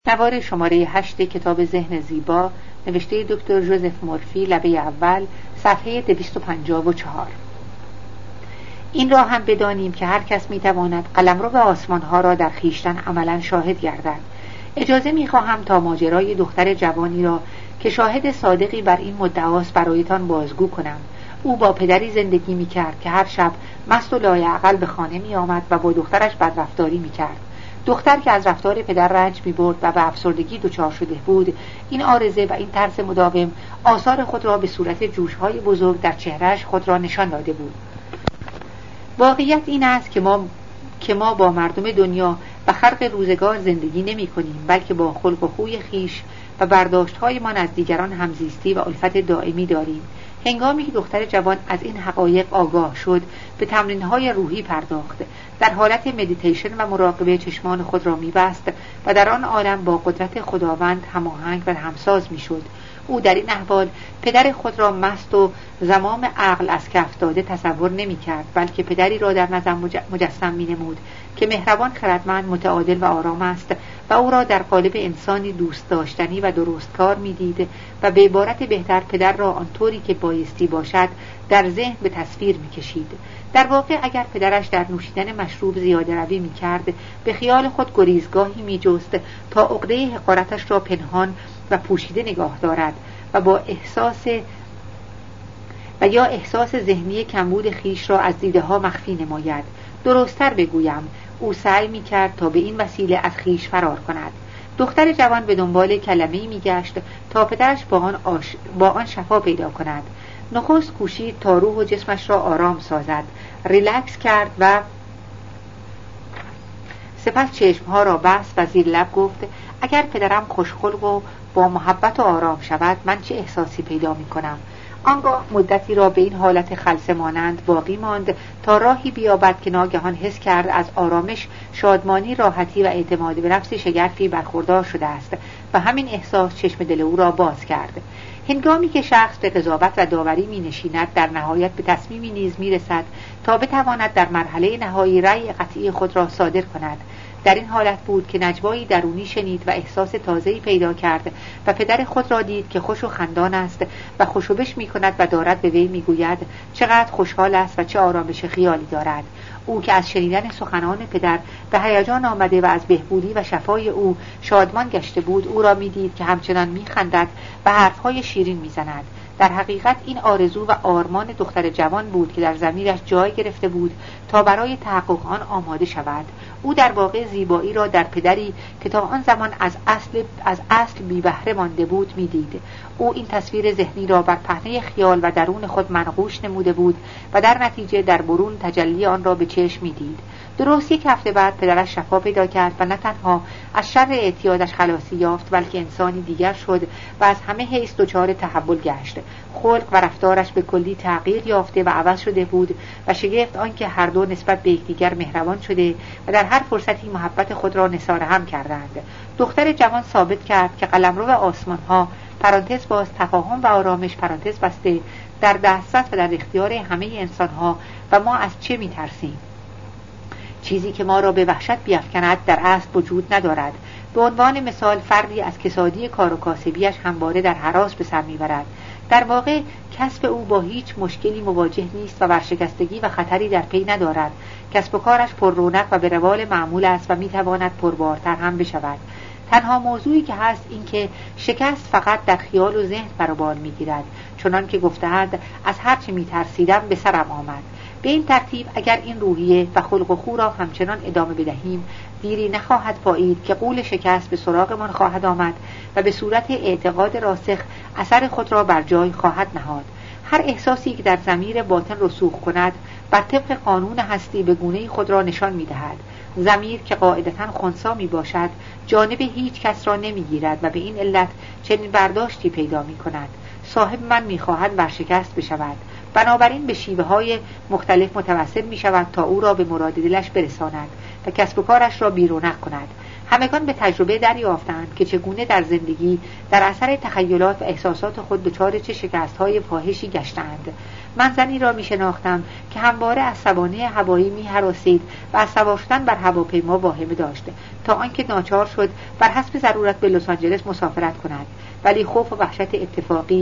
نوار شماره 8 کتاب ذهن زیبا، نوشته دکتر جوزف مورفی، لبه اول، صفحه 254. این را هم بدانیم که هر کس میتواند قلمرو آسمان‌ها را در خویشتن عملاً شاهد گردد. اجازه میخواهم تا ماجرای دختر جوانی را که شاهد صادقی بر این مدعاست برایتان بازگو کنم. او با پدری زندگی میکرد که هر شب مست و لایعقل به خانه میآمد و با دخترش بدرفتاری میکرد. دختر که از رفتار پدر رنج می‌برد و به افسردگی دچار شده بود، این عارضه و این ترس مداوم آثار خود را به صورت جوش‌های بزرگ در چهرهش خود را نشان داده بود. واقعیت این است که ما با مردم دنیا و خلق روزگار زندگی نمی‌کنیم، بلکه با خلق و خوی خیش و برداشت‌هایمان از دیگران همزیستی و الفت دائمی داریم. هنگامی که دختر جوان از این حقایق آگاه شد، به تمرین‌های روحی پرداخت. در حالت مدیتیشن و مراقبه چشمان خود را می‌بست و در آن عالم با قدرت خداوند هماهنگ و همساز می‌شد. او در این احوال پدر خود را مست و زمام عقل از کف داده تصور نمی‌کرد، بلکه پدری را در نظر مجسم می‌نمود که مهربان، خردمند، متعادل و آرام است و او را در قالب انسانی دوست داشتنی و درستکار می‌دید و به عبارت بهتر پدر را آنطوری که بایستی باشد در ذهن به تصویر می‌کشید. در واقع اگر پدرش در نوشیدن مشروب زیاده روی می‌کرد، به خیال خود گریزگاهی می‌جست تا عقده حقارتش را پنهان و پوشیده نگاه دارد و یا احساس ذهنی کمبود خیش را از دیده ها مخفی نماید. درست‌تر بگویم، او سعی می‌کرد تا به این وسیله از خیش فرار کند. دختر جوان به دنبال کلمه‌ای می‌گشت تا پدرش با آن شفا پیدا کند. نخست کوشید تا روح و جسمش را آرام سازد، ریلکس کرد و سپس چشمها را بست و زیر لب گفت: اگر پدرم خوشخلق و با محبت و آرام شود، من چه احساسی پیدا می‌کنم؟ آنگاه مدتی را به این حالت خلسه مانند باقی ماند تا راهی بیابد که ناگهان حس کرد از آرامش، شادمانی، راحتی و اعتماد به نفس شگرفی برخوردار شده است و همین احساس چشم دل او را باز کرد. هنگامی که شخص به قضاوت و داوری می نشیند، در نهایت به تصمیمی نیز می رسد تا بتواند در مرحله نهایی رأی قطعی خود را صادر کند. در این حالت بود که نجوایی درونی شنید و احساس تازه‌ای پیدا کرد و پدر خود را دید که خوش و خندان است و خوشوبش می کند و دارد به وی می گوید چقدر خوشحال است و چه آرامش خیالی دارد. او که از شنیدن سخنان پدر به هیجان آمده و از بهبودی و شفای او شادمان گشته بود، او را می دید که همچنان می خندد و حرفهای شیرین می زند. در حقیقت این آرزو و آرمان دختر جوان بود که در ضمیرش جای گرفته بود تا برای تحقق آن آماده شود. او در واقع زیبایی را در پدری که تا آن زمان از اصل بی بهره مانده بود می‌دید. او این تصویر ذهنی را بر پهنه خیال و درون خود منقوش نموده بود و در نتیجه در برون تجلی آن را به چشم می‌دید. درست یک هفته بعد پدرش شفا پیدا کرد و نه تنها از شر اعتیادش خلاصی یافت، بلکه انسانی دیگر شد و از همه حیث دچار تحول گشت. خلق و رفتارش به کلی تغییر یافته و عوض شده بود و شگفت آنکه هر دو نسبت به یکدیگر مهربان شده و در هر فرصتی محبت خود را نثار هم کردند. دختر جوان ثابت کرد که قلمرو آسمان‌ها پرانتز باز تفاهم و آرامش پرانتز بسته در دسترس و در اختیار همه انسان‌ها و ما از چه می‌ترسیم؟ چیزی که ما را به وحشت بیفکند در اصل وجود ندارد. به عنوان مثال، فردی از کسادی کار و کاسبیش همواره در هراس به سر میبرد. در واقع کسب او با هیچ مشکلی مواجه نیست و ورشکستگی و خطری در پی ندارد. کسب و کارش پر رونق و به روال معمول است و میتواند پربارتر هم بشود. تنها موضوعی که هست این که شکست فقط در خیال و ذهن بر بال میگیرد، چنان که گفته‌اند از هر چه میترسیدم به سرم آمد. به این ترتیب اگر این روحیه و خلق و خو را همچنان ادامه بدهیم، دیری نخواهد پایید که غول شکست به سراغمان خواهد آمد و به صورت اعتقاد راسخ اثر خود را بر جای خواهد نهاد. هر احساسی که در ضمیر باطن رسوخ کند بر طبق قانون هستی به گونه‌ای خود را نشان می‌دهد. ضمیر که قاعدتاً خنثی میباشد جانب هیچ کس را نمیگیرد و به این علت چنین برداشتی پیدا می‌کند: صاحب من می‌خواهد ورشکست بشود. بنابراین به شیوه‌های مختلف متوسل می‌شود تا او را به مراد دلش برساند و کسب و کارش را بیرونق کند. همگان به تجربه دریافتند که چگونه در زندگی در اثر تخیلات و احساسات خود دچار چه شکست‌های فاحشی گشتند. من زنی را می‌شناختم که همواره از سوانح هوایی می‌هراسید و از سوار شدن بر هواپیما واهمه داشت تا آنکه ناچار شد بر حسب ضرورت به لس آنجلس مسافرت کند، ولی خوف و وحشت اتفاقی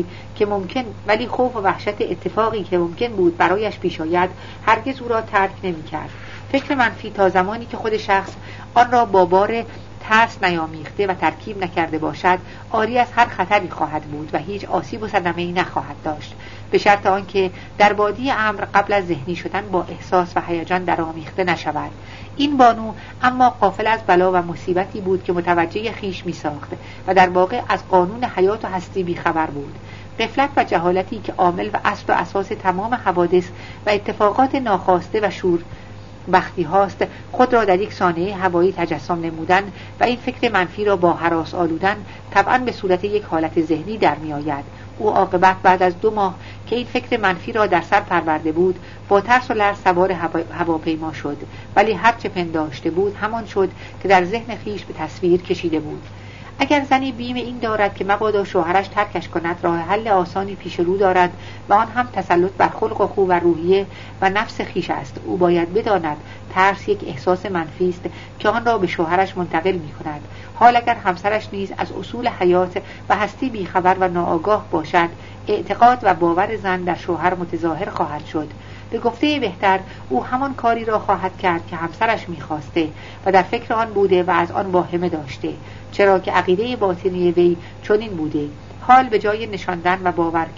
که ممکن بود برایش پیش آید هرگز او را ترک نمی‌کرد. فکر منفی تا زمانی که خود شخص آن را با بار ترس نیامیخته و ترکیب نکرده باشد عاری از هر خطری خواهد بود و هیچ آسیب و صدمه‌ای نخواهد داشت، به شرط آنکه در بادی امر قبل از ذهنی شدن با احساس و هیجان درآمیخته نشود. این بانو اما غافل از بلا و مصیبتی بود که متوجه خیش می‌ساخت و در واقع از قانون حیات و هستی بی‌خبر بود. غفلت و جهالتی که عامل و اصل و اساس تمام حوادث و اتفاقات ناخواسته و شور بختی هاست، خود را در یک صحنه هوایی تجسم نمودن و این فکر منفی را با هراس آلودن طبعاً به صورت یک حالت ذهنی در می آید. او عاقبت بعد از 2 ماه که این فکر منفی را در سر پرورده بود با ترس و لرز سوار هواپیما شد، ولی هر چه پنداشته بود همان شد که در ذهن خیش به تصویر کشیده بود. اگر زنی بیم این دارد که مبادا شوهرش ترکش کند، راه حل آسانی پیش رو دارد و آن هم تسلط بر خلق و خو و روحیه و نفس خیش است. او باید بداند ترس یک احساس منفی است که آن را به شوهرش منتقل می کند. حال اگر همسرش نیز از اصول حیات و هستی بیخبر و ناآگاه باشد، اعتقاد و باور زن در شوهر متظاهر خواهد شد. به گفته بهتر او همان کاری را خواهد کرد که همسرش می‌خواسته و در فکر آن بوده و از آن واهمه داشته، چرا که عقیده باطنی وی چنین بوده. حال به جای نشاندن و باور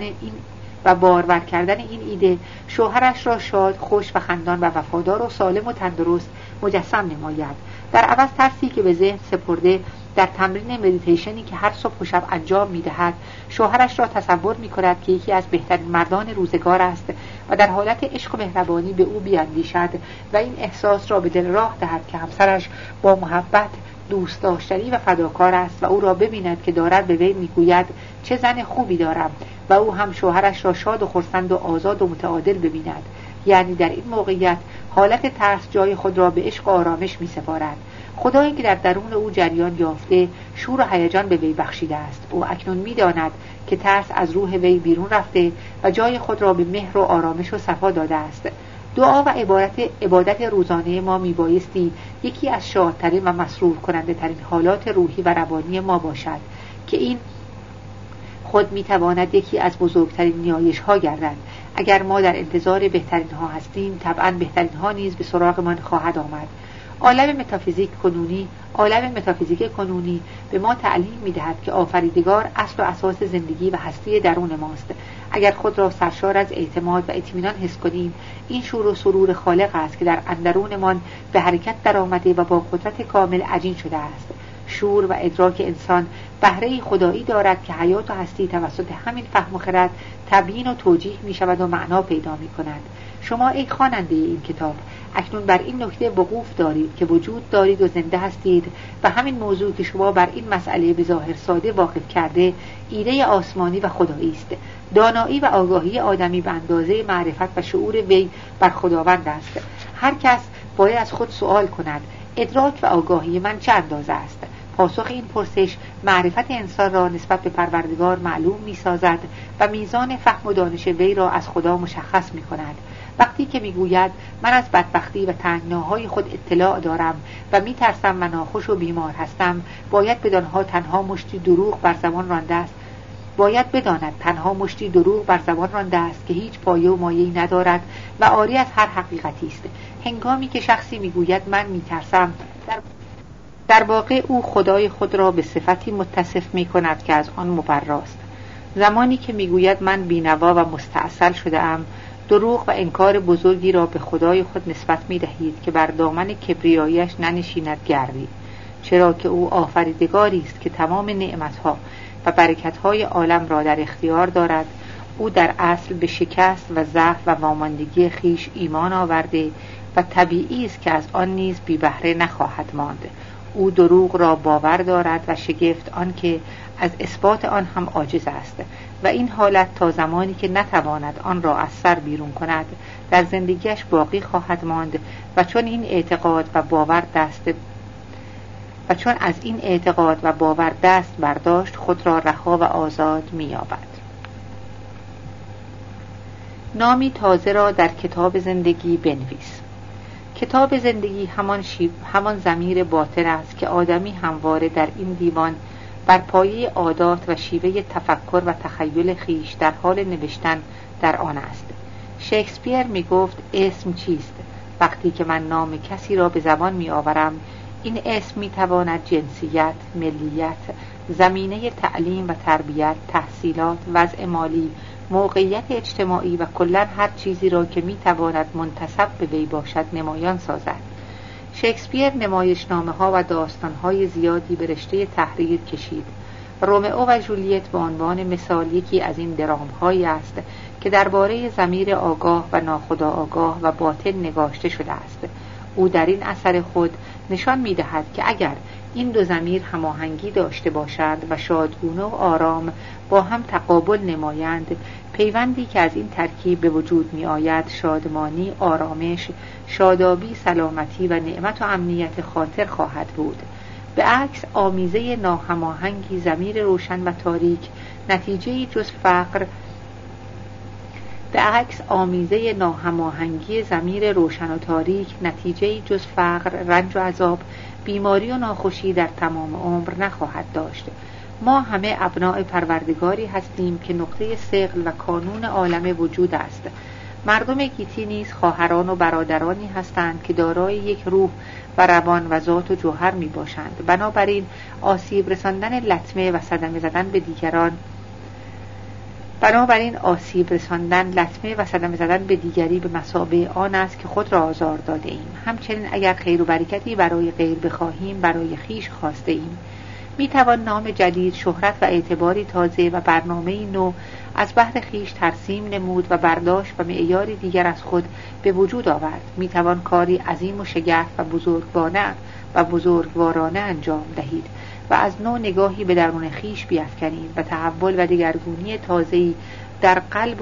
کردن این ایده، شوهرش را شاد، خوش و خندان و وفادار و سالم و تندرست مجسم نماید. در عوض ترسی که به ذهن سپرده در تمرین مدیتیشنی که هر صبح و شب انجام می‌دهد، شوهرش را تصور می‌کند که یکی از بهترین مردان روزگار است و در حالت عشق و مهربانی به او بیاندیشد و این احساس را به دل راه دهد که همسرش با محبت دوست داشتنی و فداکار است و او را ببیند که دارد به وی میگوید چه زن خوبی دارم و او هم شوهرش را شاد و خرسند و آزاد و متعادل ببیند. یعنی در این موقعیت حالت ترس جای خود را به عشق و آرامش می‌سپارد. خدایی که در درون او جریان یافته شور و هیجان به وی بخشیده است. او اکنون می‌داند که ترس از روح وی بیرون رفته و جای خود را به مهر و آرامش و صفا داده است. دعا و عبادت روزانه ما میبایستی یکی از شادترین و مسرور کننده ترین حالات روحی و روانی ما باشد که این خود میتواند یکی از بزرگترین نیایش ها گردد. اگر ما در انتظار بهترین ها هستیم، طبعا بهترین ها نیز به سراغمان خواهد آمد. عالم متافیزیک کنونی به ما تعلیم می‌دهد که آفریدگار اصل و اساس زندگی و هستی درون ماست. اگر خود را سرشار از اعتماد و اطمینان حس کنیم، این شور و سرور خالق است که در اندرونمان به حرکت درآمده و با قدرت کامل عجین شده است. شور و ادراک انسان بهره خدایی دارد که حیات و هستی توسط همین فهم و خرد تبیین و توجیه می‌شود و معنا پیدا می‌کند. شما ای خواننده این کتاب اکنون بر این نکته وقوف دارید که وجود دارید و زنده هستید و همین موضوع که شما بر این مسئله به ظاهر ساده واقف کرده ایده آسمانی و خدایی است. دانایی و آگاهی آدمی به اندازه معرفت و شعور وی بر خداوند است. هر کس باید از خود سوال کند ادراک و آگاهی من چه اندازه است؟ پاسخ این پرسش معرفت انسان را نسبت به پروردگار معلوم می سازد و میزان فهم و دانش وی را از خدا مشخص می کند. وقتی که میگوید من از بدبختی و تنگناهای خود اطلاع دارم و میترسم و ناخوش و بیمار هستم، باید بدانها تنها مشتی دروغ بر زبان رانده است. باید بداند تنها مشتی دروغ بر زبان رانده است که هیچ پایه و مایه‌ای ندارد و عاری از هر حقیقتی است. هنگامی که شخصی میگوید من میترسم، در واقع او خدای خود را به صفتی متصف میکند که از آن مبراست. زمانی که میگوید من بینوا و مستعسل شده ام، دروغ و انکار بزرگی را به خدای خود نسبت می دهید که بر دامن کبریاییش ننشیند گردی، چرا که او آفریدگاری است که تمام نعمتها و برکتهای عالم را در اختیار دارد. او در اصل به شکست و ضعف و واماندگی خیش ایمان آورده و طبیعی است که از آن نیز بی بهره نخواهد ماند. او دروغ را باور دارد و شگفت آن که از اثبات آن هم عاجز است و این حالت تا زمانی که نتواند آن را از سر بیرون کند در زندگیش باقی خواهد ماند و چون این اعتقاد و باور و چون از این اعتقاد و باور دست برداشت خود را رها و آزاد می‌یابد. نامی تازه را در کتاب زندگی بنویس. کتاب زندگی همان ضمیر باطن است که آدمی همواره در این دیوان بر پایه عادات و شیوه تفکر و تخیل خیش در حال نوشتن در آن است. شکسپیر می گفت اسم چیست؟ وقتی که من نام کسی را به زبان می آورم، این اسم می تواند جنسیت، ملیت، زمینه تعلیم و تربیت، تحصیلات، وضع مالی، موقعیت اجتماعی و کلاً هر چیزی را که می تواند منتسب به وی باشد نمایان سازد. شکسپیر نمایشنامه‌ها و داستان‌های زیادی به رشته تحریر کشید. رومئو و جولیت به عنوان مثال یکی از این درام‌هایی است که درباره ضمیر آگاه و ناخودآگاه و باطن نگاشته شده است. او در این اثر خود نشان می‌دهد که اگر این دو ضمیر هماهنگی داشته باشند و شادگونه و آرام با هم تقابل نمایند، پیوندی که از این ترکیب به وجود می آید شادمانی، آرامش، شادابی، سلامتی و نعمت و امنیت خاطر خواهد بود. به عکس آمیزه ناهماهنگی ضمیر روشن و تاریک نتیجه‌ای جز فقر رنج و عذاب، بیماری و ناخوشی در تمام عمر نخواهد داشت. ما همه ابناء پروردگاری هستیم که نقطه ثقل و کانون عالم وجود است. مردم گیتی نیز خواهران و برادرانی هستند که دارای یک روح و روان و ذات و جوهر می باشند. بنابراین آسیب رساندن لطمه و صدمه زدن به دیگری به مثابه آن است که خود را آزار داده ایم. همچنین اگر خیر و برکتی برای غیر بخواهیم، برای خیش خواسته ایم. می توان نام جدید، شهرت و اعتباری تازه و برنامه‌ای نو از بحر خیش ترسیم نمود و برداشت و معیاری دیگر از خود به وجود آورد. می توان کاری عظیم و شگرف و بزرگوارانه انجام دهید و از نو نگاهی به درون خیش بیفکنید و تحول و دگرگونی تازه‌ای در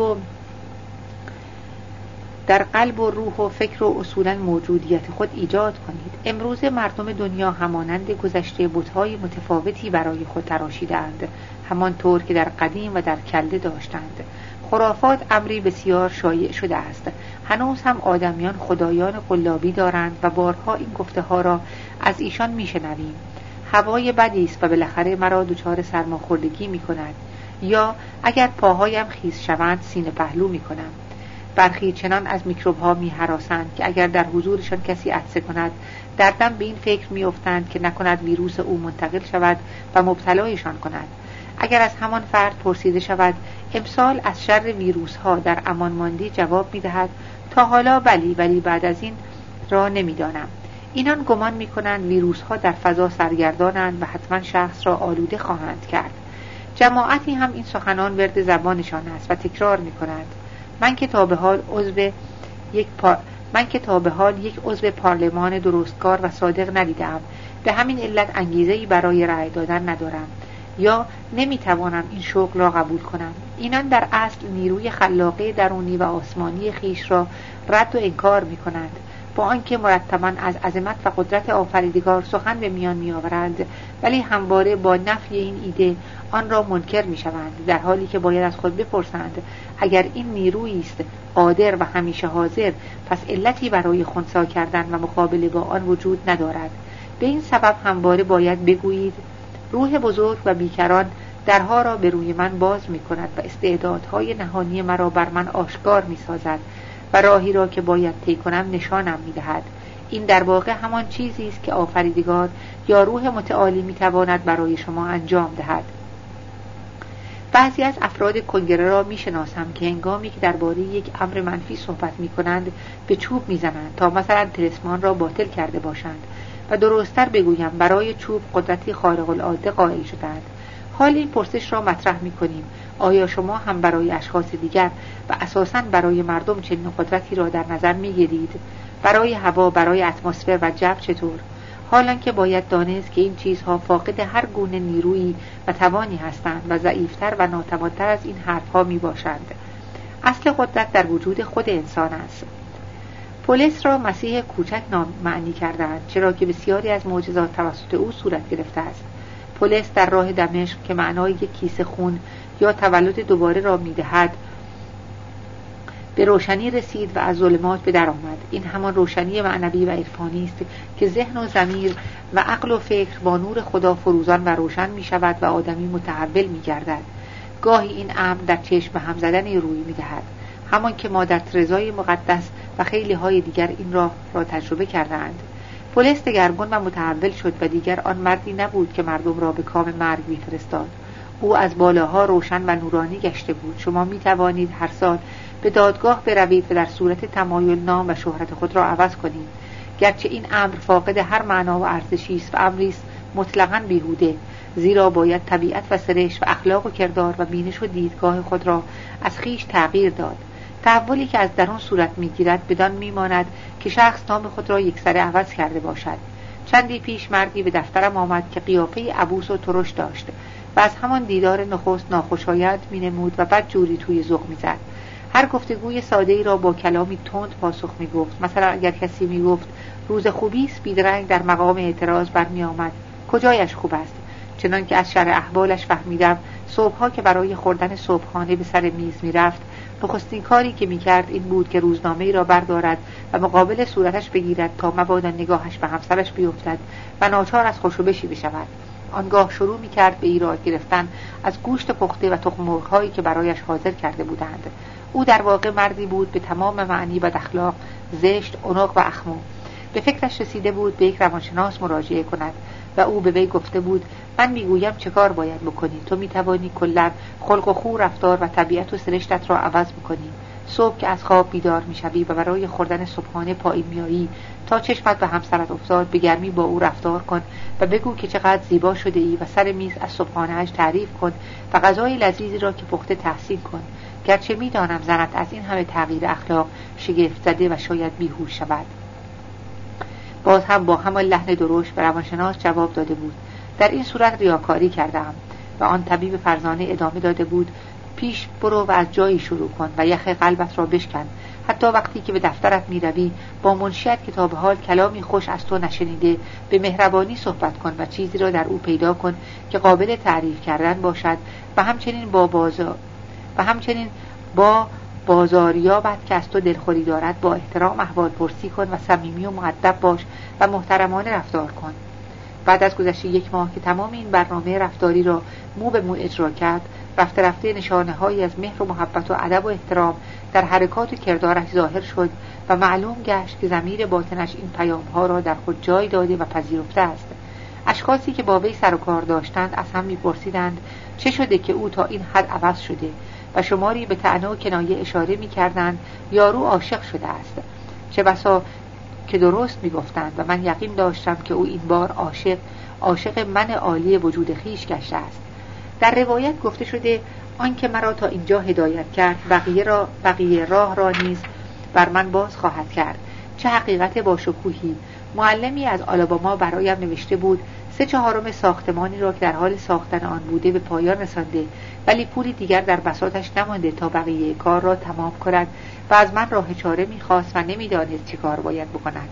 قلب و روح و فکر و اصولاً موجودیت خود ایجاد کنید. امروز مردم دنیا همانند گذشته بت‌های متفاوتی برای خود تراشیدند، همانطور که در قدیم و در کلده داشتند. خرافات امری بسیار شایع شده است. هنوز هم آدمیان خدایان قلابی دارند و بارها این گفته ها را از ایشان میشنویم. هوای بدی است و بالاخره مرا دچار سرماخوردگی می‌کند، یا اگر پاهایم خیس شوند سینه پهلو می‌کنم. برخی چنان از میکروب‌ها می‌هراسند که اگر در حضورشان کسی عطسه کند، در دم به این فکر می‌افتند که نکند ویروس او منتقل شود و مبتلایشان کند. اگر از همان فرد پرسیده شود امسال از شر ویروس‌ها در امان ماندی، جواب می‌دهد تا حالا بلی، ولی بعد از این را نمی‌دانم. اینان گمان می‌کنند ویروس‌ها در فضا سرگردانند و حتما شخص را آلوده خواهند کرد. جماعتی هم این سخنان ورد زبانشان است و تکرار می‌کنند: من که تا به حال یک عضو پارلمان درستکار و صادق ندیدم، به همین علت انگیزه‌ای برای رأی دادن ندارم، یا نمیتوانم این شغل را قبول کنم. اینان در اصل نیروی خلاقه درونی و آسمانی خیش را رد و انکار می‌کنند، با آنکه مرتباً از عظمت و قدرت آفریدگار سخن به میان می‌آورند، ولی همواره با نفی این ایده آن را منکر می‌شوند، در حالی که باید از خود بپرسند اگر این نیرویی است قادر و همیشه حاضر، پس علتی برای خنثی کردن و مقابله با آن وجود ندارد. به این سبب همواره باید بگویید روح بزرگ و بیکران درها را به روی من باز می‌کند و استعدادهای نهانی مرا بر من آشکار می‌سازد و راهی را که باید طی کنم نشانم می‌دهد. این در واقع همان چیزی است که آفریدگار یا روح متعالی می‌تواند برای شما انجام دهد. بعضی از افراد کنگره را می‌شناسم که هنگامی که درباره یک امر منفی صحبت می‌کنند به چوب می‌زنند تا مثلا طلسمان را باطل کرده باشند، و درست‌تر بگویم برای چوب قدرتی خارق العاده قائل شدند. حال این پرسش را مطرح می‌کنیم: آیا شما هم برای اشخاص دیگر و اساساً برای مردم چنین قدرتی را در نظر می‌گیرید؟ برای هوا، برای اتمسفر و جو چطور؟ حالان که باید دانست که این چیزها فاقد هر گونه نیرویی و توانی هستند و ضعیفتر و ناتوانتر از این حرفها میباشند. اصل قدرت در وجود خود انسان است. پولس را مسیح کوچک معنی کردند، چرا که بسیاری از معجزات توسط او صورت گرفته است. پولس در راه دمشق که معنای یک کیسه خون یا تولد دوباره را می‌دهد، به روشنی رسید و از ظلمات به در آمد. این همان روشنی معنوی و عرفانی است که ذهن و ضمیر و عقل و فکر با نور خدا فروزان و روشن می شود و آدمی متحول می گردد. گاهی این امر در چشم هم زدن روی می دهد، همان که مادر ترزای مقدس و خیلی های دیگر این را تجربه کردند. پولس دگرگون و متحول شد و دیگر آن مردی نبود که مردم را به کام مرگ می‌فرستاد. او از بالاها روشن و نورانی گشته بود. شما می توانید هر سال به دادگاه بروید و در صورت تمایل نام و شهرت خود را عوض کنید، گرچه این امر فاقد هر معنا و ارزشی است و امری است مطلقاً بیهوده، زیرا باید طبیعت و سرشت و اخلاق و کردار و بینش و دیدگاه خود را از خیش تغییر داد. تحولی که از درون صورت می‌گیرد بدان می‌ماند که شخص نام خود را یکسره عوض کرده باشد. چندی پیش مردی به دفترم آمد که قیافه عبوس و ترش داشت و از همان دیدار نخست ناخوشایند می‌نمود و بعد جوری توی ذوق می‌زد. هر گفتگوی ساده‌ای را با کلامی تند پاسخ می‌گفت. مثلا اگر کسی می‌گفت روز خوبی است، بیدرنگ در مقام اعتراض برمی‌آمد کجایش خوب است، چنان که از شرح احوالش فهمیدم صبح‌ها که برای خوردن صبحانه به سر میز می‌رفت، نخستین کاری که می‌کرد این بود که روزنامه‌ای را بردارد و مقابل صورتش بگیرد تا مبادا نگاهش به همسرش بیفتد و ناچار از خوشوبشی بشود. آنگاه شروع می‌کرد به ایراد گرفتن از گوشت پخته و تخم مرغ‌هایی که برایش حاضر کرده بودند. او در واقع مردی بود به تمام معنی بد اخلاق، زشت، عنق و اخمو. به فکرش رسیده بود به یک روانشناس مراجعه کند و او به وی گفته بود من میگویم چه کار باید بکنی، تو میتوانی کلاً خلق و خو، رفتار و طبیعت و سرشتت را عوض بکنی. صبح که از خواب بیدار میشوی و برای خوردن صبحانه پایین میایی، تا چشمت به همسرت افتاد به گرمی با او رفتار کن و بگو که چقدر زیبا شده ای و سر میز از صبحانه‌اش تعریف کن و غذای لذیذی را که پخته تحسین کن، گرچه میدانم زنت از این همه تغییر اخلاق شگفت زده و شاید بیهوش شود. باز هم با همان لحن درشت به روانشناس جواب داده بود در این صورت ریاکاری کردم. و آن طبیب فرزانه ادامه داده بود پیش برو و از جایی شروع کن و یخ قلبت را بشکن. حتی وقتی که به دفترت می روی با منشیت که تا به حال کلامی خوش از تو نشنیده به مهربانی صحبت کن و چیزی را در او پیدا کن که قابل تعریف کردن باشد و همچنین با بازاریابت که از تو دلخوری دارد با احترام احوال پرسی کن و صمیمی و مؤدب باش و محترمانه رفتار کن. بعد از گذشت 1 ماه که تمام این برنامه رفتاری را مو به مو اجرا کرد، رفته رفته نشانه‌هایی از مهر و محبت و ادب و احترام در حرکات و کردارش ظاهر شد و معلوم گشت که ضمیر باطنش این پیام‌ها را در خود جای داده و پذیرفته است. اشخاصی که با وی سر و کار داشتند از هم می‌پرسیدند چه شده که او تا این حد عوض شده و شماری به طعنه و کنایه اشاره می‌کردند یارو عاشق شده است. چه بسا که درست می‌گفتند و من یقین داشتم که او این بار عاشق من عالی وجود خیش گشته است. در روایت گفته شده آنکه مرا تا اینجا هدایت کرد بقیه راه را نیز بر من باز خواهد کرد. چه حقیقت باشکوهی! معلمی از آلاباما برایم نوشته بود 3/4 ساختمانی را که در حال ساختن آن بوده به پایان رسانده، ولی پولی دیگر در بساطش نمانده تا بقیه کار را تمام کند و از من راه چاره می‌خواست و نمی‌دانست چه کار باید بکند.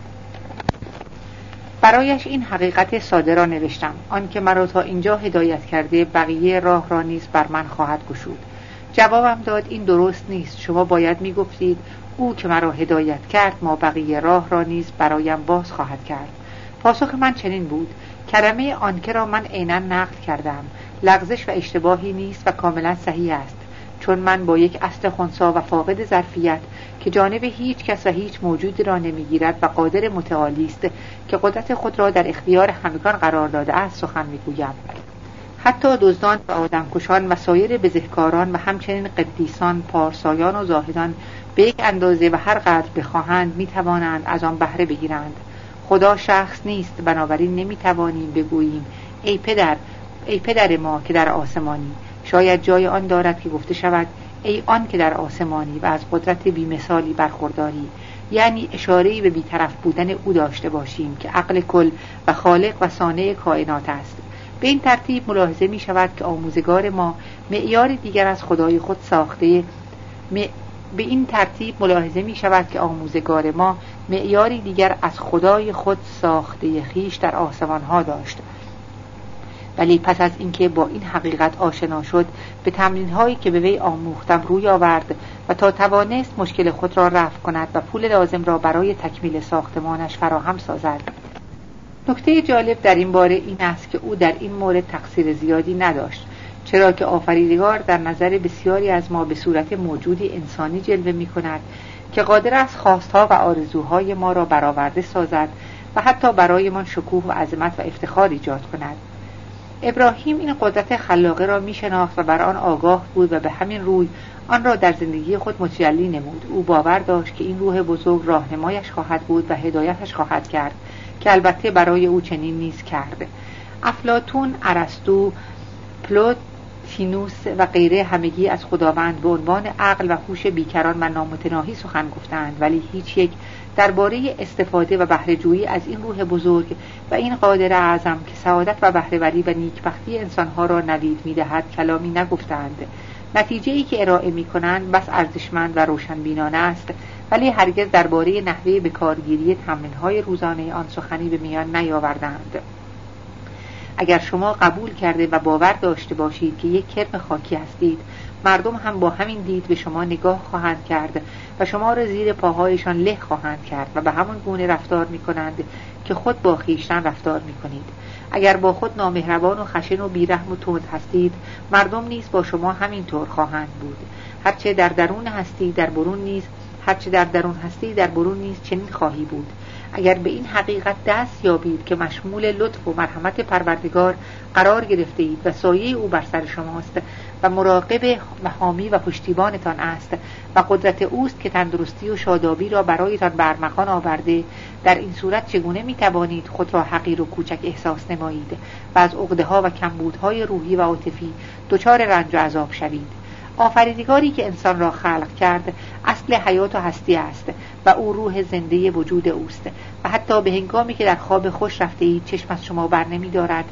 برایش این حقیقت ساده را نوشتم: آن که مرا تا اینجا هدایت کرده بقیه راه را نیز بر من خواهد گشود. جوابم داد این درست نیست، شما باید می‌گفتید او که مرا هدایت کرد ما بقیه راه را نیز برایم باز خواهد کرد. پاسخ من چنین بود: کلمه آنکه را من عیناً نقل کردم، لغزش و اشتباهی نیست و کاملا صحیح است، چون من با یک اصل خنثی و فاقد ظرفیت که جانب هیچ کس و هیچ موجودی را نمیگیرد و قادر متعالی است که قدرت خود را در اختیار همگان قرار داده است سخن میگویم. حتی دزدان و آدمکشان و سایر بزهکاران و همچنین قدیسان، پارسایان و زاهدان به یک اندازه و هر قدر بخواهند میتوانند از آن بهره بگیرند. خدا شخص نیست، بنابراین نمیتوانیم بگوییم ای پدر ما که در آسمانی. شاید جای آن دارد که گفته شود ای آن که در آسمانی و از قدرت بی‌مثالی برخورداری، یعنی اشاره‌ای به بی‌طرف بودن او داشته باشیم که عقل کل و خالق و صانع کائنات است. به این ترتیب ملاحظه می شود که آموزگار ما معیار دیگر از خدای خود ساخته به این ترتیب ملاحظه می شود که آموزگار ما معیاری دیگر از خدای خود ساخته خیش در آسمان ها داشت، ولی پس از اینکه با این حقیقت آشنا شد به تمرین هایی که به وی آموختم روی آورد و تا توانست مشکل خود را رفع کند و پول لازم را برای تکمیل ساختمانش فراهم سازد. نکته جالب در این باره این است که او در این مورد تقصیر زیادی نداشت، چرا که آفریدگار در نظر بسیاری از ما به صورت موجودی انسانی جلوه می کند که قادر است خواستها و آرزوهای ما را برآورده سازد و حتی برایمان شکوه و عظمت و افتخار ایجاد کند. ابراهیم این قدرت خلاقه را می شناخت و بر آن آگاه بود و به همین روی آن را در زندگی خود متجلی نمود. او باور داشت که این روح بزرگ راهنمایش خواهد بود و هدایتش خواهد کرد، که البته برای او چنین نیز کرد. افلاطون، ارسطو، پلوتینوس و غیره همگی از خداوند به عنوان عقل و هوش بیکران و نامتناهی سخن گفتند، ولی هیچ یک درباره استفاده و بهره‌جویی از این روح بزرگ و این قادر اعظم که سعادت و بهره‌وری و نیکبختی انسانها را نوید می‌دهد کلامی نگفتند. نتیجه‌ای که ارائه می‌کنند بس ارزشمند و روشنبینانه است، ولی هرگز درباره نحوه بکارگیری تمرین‌های روزانه آن سخنی به میان نیاوردند. اگر شما قبول کرده و باور داشته باشید که یک کرم خاکی هستید، مردم هم با همین دید به شما نگاه خواهند کرد و شما را زیر پاهایشان له خواهند کرد و به همون گونه رفتار می‌کنند که خود با خویشتن رفتار می‌کنید. اگر با خود نامهربان و خشن و بیرحم و تند هستید، مردم نیز با شما همین طور خواهند بود. هرچه در درون هستی در درون هستی در برون نیز چنین خواهی بود. اگر به این حقیقت دست یابید که مشمول لطف و مرحمت پروردگار قرار گرفته اید و سایه او بر سر شماست و مراقب و حامی و پشتیبانتان است و قدرت اوست که تندرستی و شادابی را برایتان برمغان آورده، در این صورت چگونه می توانید خود را حقیر و کوچک احساس نمایید و از عقده‌ها و کمبودهای روحی و عاطفی دچار رنج و عذاب شوید؟ آفریدگاری که انسان را خلق کرد اصل حیات و هستی است و او روح زنده وجود اوست و حتی به هنگامی که در خواب خوش رفته اید چشم از شما بر نمی دارد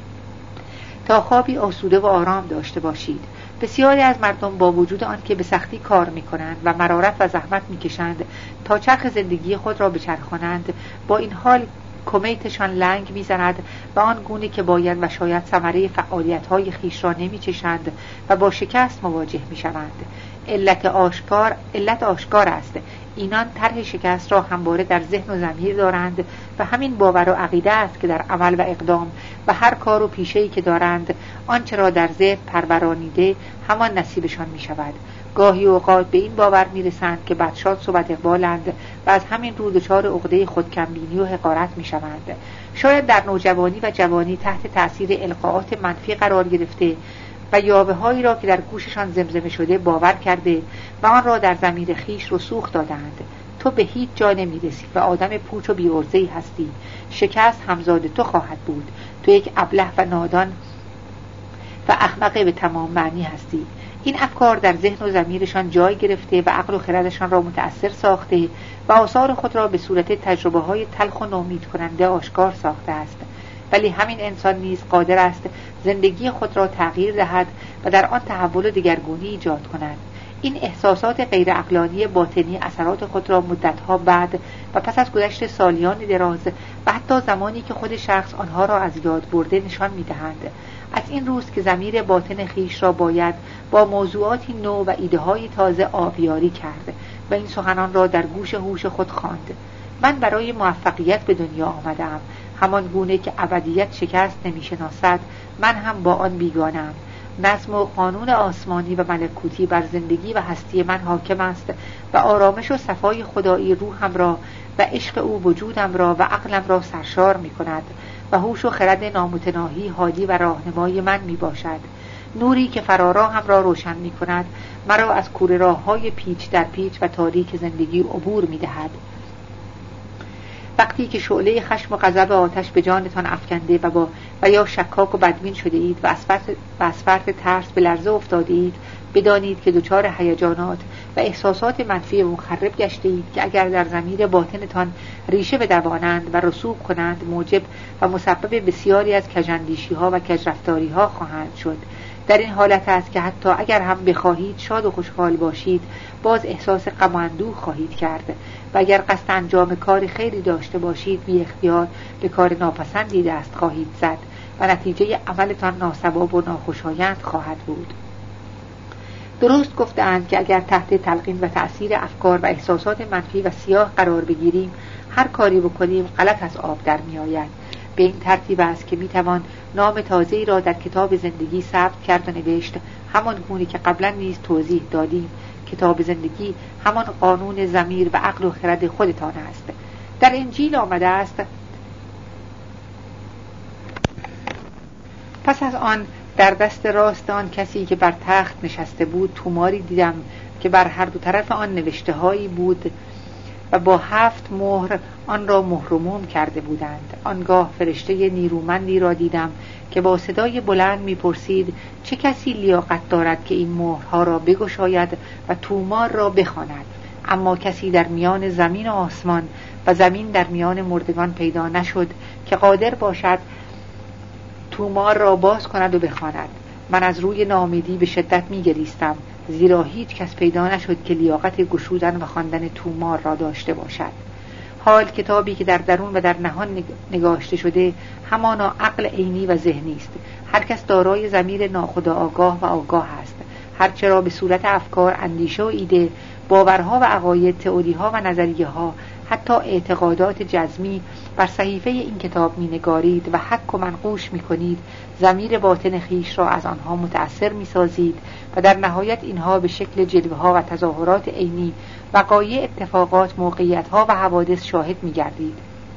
تا خوابی آسوده و آرام داشته باشید. بسیاری از مردم با وجود آن که به سختی کار می کنند و مرارت و زحمت می کشند تا چرخ زندگی خود را بچرخانند، با این حال کمیتشان لنگ می‌زند و آن گونه که باید و شاید ثمره فعالیت‌های خویش را نمی‌چشند و با شکست مواجه می‌شوند. علت آشکار است. اینان طرح شکست را همواره در ذهن و ضمیر دارند و همین باور و عقیده است که در عمل و اقدام و هر کار و پیشه‌ای که دارند آنچه را در ذهن پرورانیده همان نصیبشان می‌شود. گاهی اوقات به این باور میرسند که بدشانس و بداقبالند و از همین رو دچار عقده خودکمبینی و حقارت میشوند. شاید در نوجوانی و جوانی تحت تأثیر القاءات منفی قرار گرفته و یاوه هایی را که در گوششان زمزمه شده باور کرده و آن را در ضمیر خویش رسوخ دادند. تو به هیچ جا نمیرسی و آدم پوچ و بی‌عرضه‌ای هستی. شکست همزاد تو خواهد بود. تو یک ابله و نادان و احمق به تمام معنی هستی. این افکار در ذهن و ضمیرشان جای گرفته و عقل و خردشان را متأثر ساخته و آثار خود را به صورت تجربه‌های تلخ و نومید کننده آشکار ساخته است. ولی همین انسان نیز قادر است زندگی خود را تغییر دهد و در آن تحول و دگرگونی ایجاد کند. این احساسات غیر عقلانی باطنی اثرات خود را مدت‌ها بعد و پس از گذشت سالیان دراز و حتی زمانی که خود شخص آنها را از یاد برده نشان می‌دهند. از این روز که ضمیر باطن خویش را باید با موضوعاتی نو و ایده‌های تازه آبیاری کرد و این سخنان را در گوش هوش خود خواند. من برای موفقیت به دنیا آمدم. همان گونه که ابدیت شکست نمی‌شناسد، من هم با آن بیگانه‌ام. نظم و قانون آسمانی و ملکوتی بر زندگی و هستی من حاکم است و آرامش و صفای خدایی روحم را و عشق او وجودم را و عقلم را سرشار می کند و هوش و خرد نامتناهی هادی و راهنمای من می باشد. نوری که فراراهم را روشن می کند، مرا از کوره راه‌های پیچ در پیچ و تاریک زندگی عبور می دهد. وقتی که شعله خشم و غضب و آتش به جانتان افکنده و یا شکاک و بدبین شده اید و از فرط ترس به لرزه افتاده اید، بدانید که دچار هیجانات و احساسات منفی و مخرب گشته اید که اگر در ضمیر باطنتان ریشه بدوانند و رسوب کنند، موجب و مسبب بسیاری از کژاندیشی‌ها و کژرفتاری‌ها خواهند شد. در این حالت است که حتی اگر هم بخواهید شاد و خوشحال باشید، باز احساس غم و اندوه خواهید کرد و اگر قصد انجام کار خیری داشته باشید، بی اختیار به کار ناپسندی دست خواهید زد و نتیجه عملتان ناصواب و ناخوشایند خواهد بود. درست گفتند که اگر تحت تلقین و تأثیر افکار و احساسات منفی و سیاه قرار بگیریم، هر کاری بکنیم غلط از آب در می آید. به این ترتیب است که می توان نام تازه‌ای را در کتاب زندگی ثبت کرد و نوشت، همان گونه که قبلا نیز توضیح دادیم. کتاب زندگی همان قانون ضمیر و عقل و خرد خودتان است. در انجیل آمده است: پس از آن در دست راست آن کسی که بر تخت نشسته بود توماری دیدم که بر هر دو طرف آن نوشته هایی بود و با 7 مهر آن را مهر و موم کرده بودند. آنگاه فرشته نیرومندی را دیدم که با صدای بلند می‌پرسید: چه کسی لیاقت دارد که این مهرها را بگشاید و تومار را بخواند؟ اما کسی در میان زمین و آسمان و زمین در میان مردگان پیدا نشد که قادر باشد تومار را باز کند و بخواند. من از روی ناامیدی به شدت می‌گریستم، زیرا هیچ کس پیدا نشد که لیاقت گشودن و خواندن تومار را داشته باشد. حال کتابی که در درون و در نهان نگاشته شده همانا عقل عینی و ذهنی است. هر کس دارای ضمیر ناخودآگاه و آگاه است. هرچه را به صورت افکار، اندیشه و ایده، باورها و عقاید، تئوری‌ها و نظریه‌ها، حتی اعتقادات جزمی بر صحیفه این کتاب می‌نگارید و حک و منقوش می‌کنید، ضمیر باطن خیش را از آنها متأثر می‌سازید و در نهایت اینها به شکل جلوه‌ها و تظاهرات عینی، وقایع، اتفاقات، موقعیت‌ها و حوادث شاهد می‌گردید.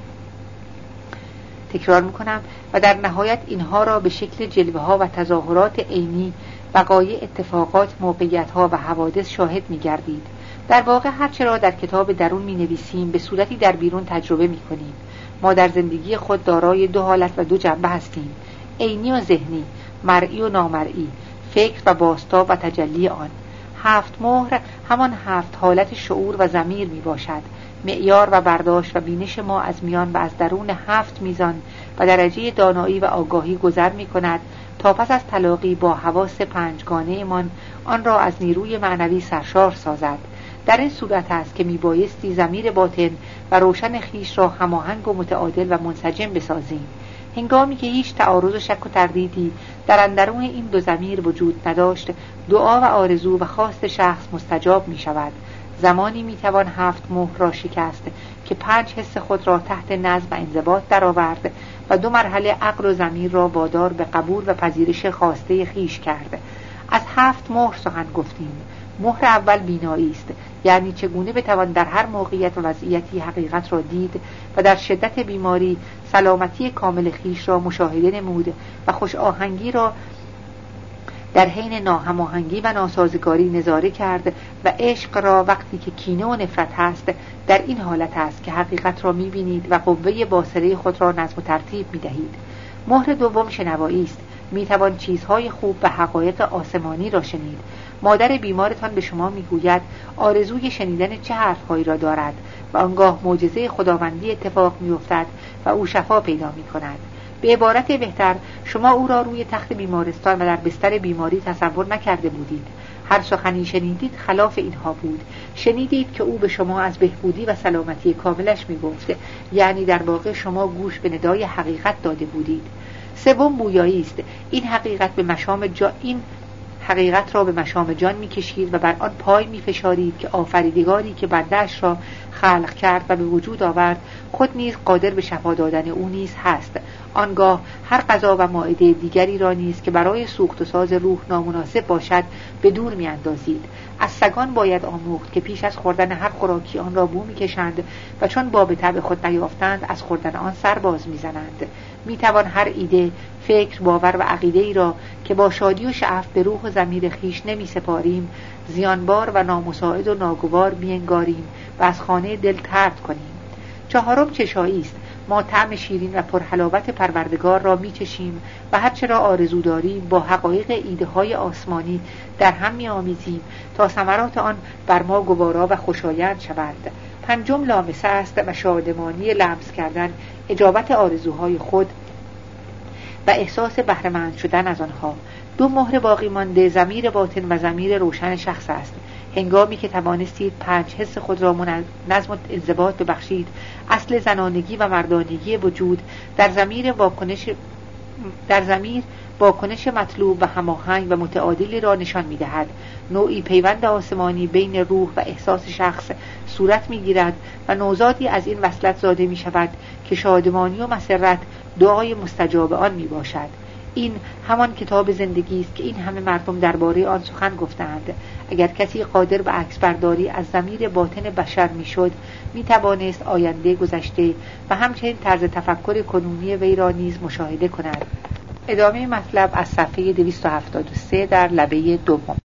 تکرار می‌کنم: و در نهایت اینها را به شکل جلوه‌ها و تظاهرات عینی، وقایع، اتفاقات، موقعیت‌ها و حوادث شاهد می‌گردید. در واقع هرچه را در کتاب درون می‌نویسیم به صورتی در بیرون تجربه می‌کنیم. ما در زندگی خود دارای 2 حالت و 2 جنبه هستیم: عینی و ذهنی، مرئی و نامرئی، فکر و بازتاب و تجلی آن. 7 مهر همان 7 حالت شعور و ضمیر میباشد. معیار و برداشت و بینش ما از میان و از درون 7 میزان و درجه دانایی و آگاهی گذر میکند تا پس از تلاقی با حواس 5گانه من آن را از نیروی معنوی سرشار سازد. در این صورت است که میبایستی ضمیر باطن و روشن خیش را هماهنگ و متعادل و منسجم بسازیم. هنگامی که هیچ تعارض و شک و تردیدی در اندرون این 2 ضمیر وجود نداشت، دعا و آرزو و خواست شخص مستجاب می شود. زمانی می توان 7 مهر را شکست که 5 حس خود را تحت نظم و انضباط درآورد و 2 مرحله عقل و ضمیر را وادار به قبول و پذیرش خواسته خیش کرد. از 7 مهر سخن گفتیم. مهر اول بینایی است، یعنی چگونه بتوان در هر موقعیت و وضعیتی حقیقت را دید و در شدت بیماری سلامتی کامل خیش را مشاهده نمود و خوش آهنگی را در حین ناهماهنگی و ناسازگاری نظاره کرد و عشق را وقتی که کینه و نفرت هست در این حالت است که حقیقت را می‌بینید و قوه باصره خود را نظم و ترتیب می‌دهید. مهر دوم شنوایی است. می‌توان چیزهای خوب و حقایق آسمانی را شنید. مادر بیمارتان به شما میگوید آرزوی شنیدن چه حرفهایی را دارد و آنگاه معجزه خداوندی اتفاق میافتد و او شفا پیدا میکند. به عبارت بهتر، شما او را روی تخت بیمارستان و در بستر بیماری تصور نکرده بودید. هر سخنی شنیدید خلاف اینها بود. شنیدید که او به شما از بهبودی و سلامتی کاملش میگفت، یعنی در واقع شما گوش به ندای حقیقت داده بودید. سوم بویایی است. این حقیقت را به مشام جان می‌کشید و بر آن پای می‌فشارید که آفریدگاری که بنده‌اش را خلق کرد و به وجود آورد خود نیز قادر به شفا دادن او نیز هست. آنگاه هر غذا و مائده دیگری را نیز که برای سوخت و ساز روح نامناسب باشد به دور می‌اندازید. از سگان باید آموخت که پیش از خوردن هر خوراکی آن را بو می‌کشند و چون باب طبع خود نیافتند از خوردن آن سر باز می‌زنند. می‌توان هر ایده، فکر، باور و عقیده‌ای را که با شادی و شعف به روح و ضمیر خیش نمی‌سپاریم زیانبار و نامساعد و ناگوار بینگاریم و از خانه دل طرد کنیم. 4 چشایی است. ما طعم شیرین و پرحلاوت پروردگار را می‌چشیم و هرچه را آرزو داریم با حقایق ایده‌های آسمانی در هم می‌آمیزیم تا ثمرات آن بر ما گوارا و خوشایند شوند. 5 لامسه است و شادمانی لمس کردن اجابت آرزوهای خود و احساس بهره‌مند شدن از آنها. دو مهر باقی مانده ضمیر باطن و ضمیر روشن شخص است. هنگامی که توانستید 5 حس خود را نظم و انضباط ببخشید، اصل زنانگی و مردانگی وجود در ضمیر واکنش مطلوب و هماهنگ و متعادلی را نشان می‌دهد. نوعی پیوند آسمانی بین روح و احساس شخص صورت می‌گیرد و نوزادی از این وصلت زاده می‌شود که شادمانی و مسرت دعای مستجاب آن میباشد. این همان کتاب زندگی است که این همه مردم درباره آن سخن گفتند. اگر کسی قادر به عکس برداری از ضمیر باطن بشر میشد، میتوانست آینده، گذشته و همچنین طرز تفکر کنونی وی را نیز مشاهده کند. ادامه مطلب از صفحه 273 در لبه دوم.